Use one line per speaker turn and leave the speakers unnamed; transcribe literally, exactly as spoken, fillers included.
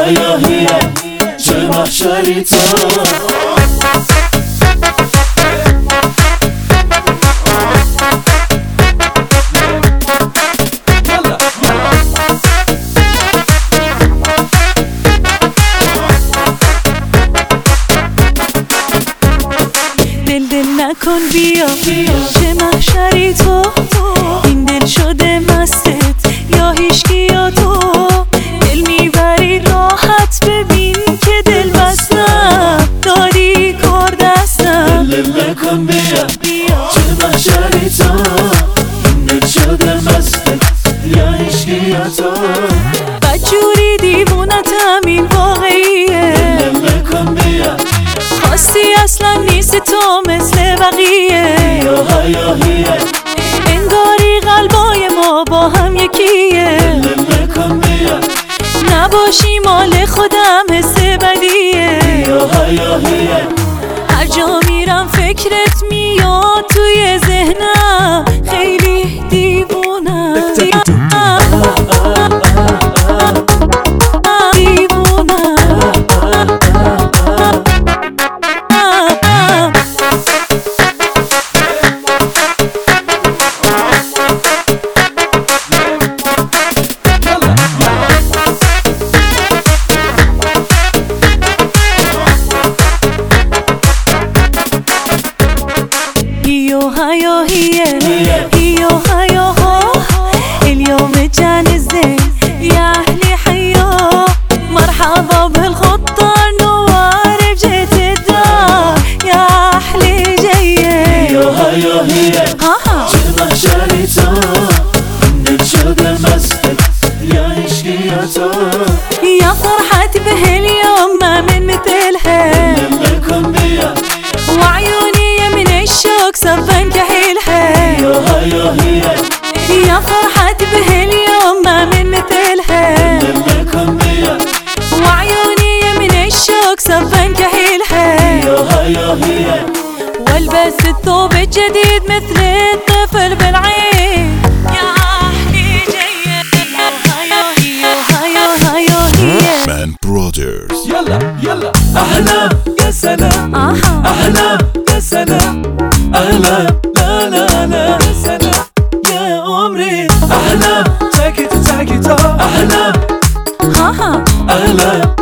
هيا هي چه محشری تو
دل دل نکن بیا چه محشری تو این دل شده مستت یا هیچکی یا تو دل میبری راحت ببین که دل بستم داری کار دستم
دل دل نکن بیا چه محشری تو این دل شده مستت یا هیچکی یا تو
بدجوری دیوونتم این واقعیه
دل دل نکن بیا
خواستی اصلا نیست تو مثل بقیه
هيا هيا هي
انگاری قلبای ما با هم یکیه
دل دل نکن بیا
نباشی مال خودم حس بدیه
هيا هيا هي
هر جا میرم فکرت میاد توی ذهنم خیلی دیوونم هيا هي هيا هيا هو اليوم جانزين يا أهلي حيا مرحبا بالخطة النوار بجيت الدار يا أهلي جاية
هيا هيا هي چه محشری تو دل شده مستت یا هیچکی یا تو
يا فرحتي بهاليوم ما من مثلها
دل نکن بیا
وعيوني من الشوق صفن كحيلها
هيا هيا هي
يا فرحتي بهاليوم ما من مثلها
دل نکن بیا
وعيوني من الشوق صفن كحيلها
هيا هيا هي
والبس الثوب الجديد مثل الطفل بالعين يا أهلي جاية هيا هيا هيا هيا هي
Man Brothers.
يلا يلا أحلى يا سلام
آها
أحلى يا سلام أحلى لا لا لا يا سلام يا عمري أحلى take it take it off أحلى
ها ها
أحلى